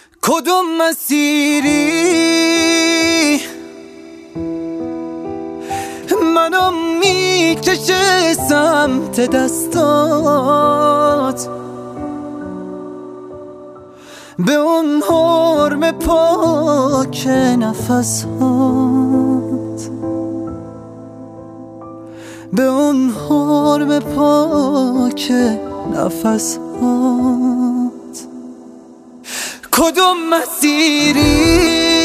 کدوم مسیری منو میکشه سمت دستات، به اون حرم پاک نفسات، به اون حرم پاک نفسات. کدوم مسیری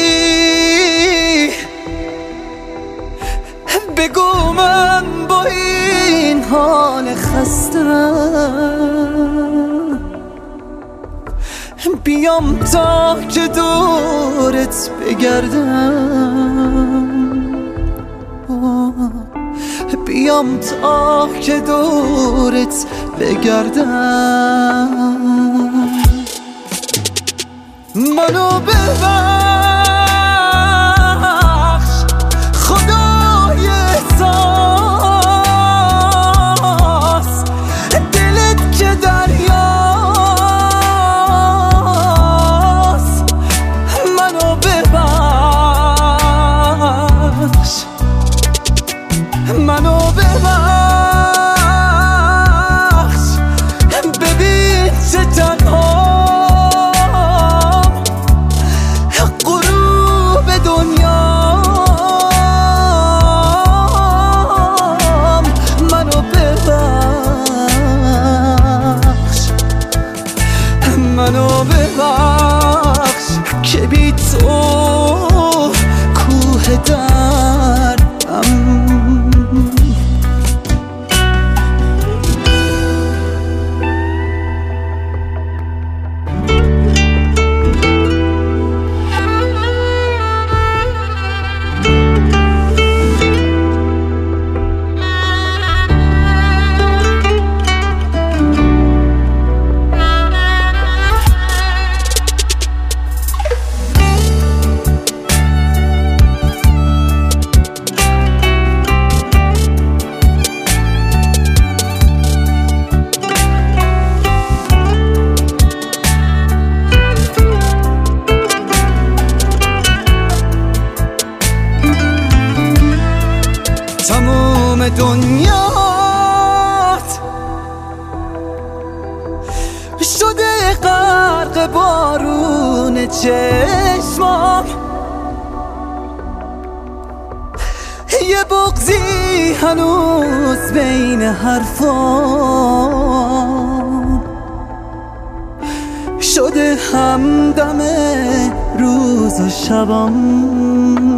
بگو من با این حال خستم بیام تا که دورت بگردم، بیام تا که دورت بگردم. منو ببخش خدای احساس، دلت که دریاست. منو ببخش، منو ببخش، ببین چه تنها منو ببخش که بی تو کوه دردم. تموم دنیات شده غرق بارون چشمام، یه بغضی هنوز بین حرفام شده همدم روز و شبام.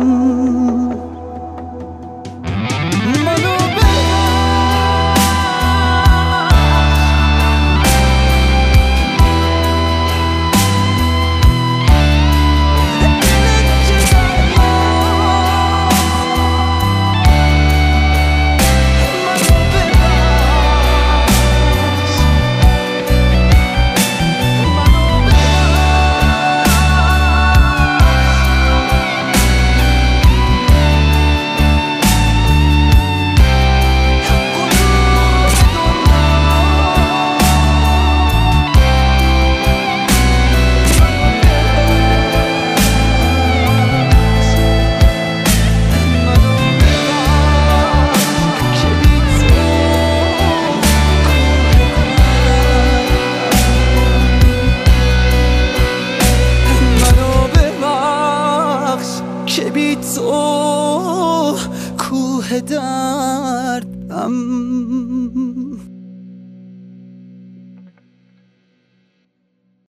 که بی تو کوه دردم.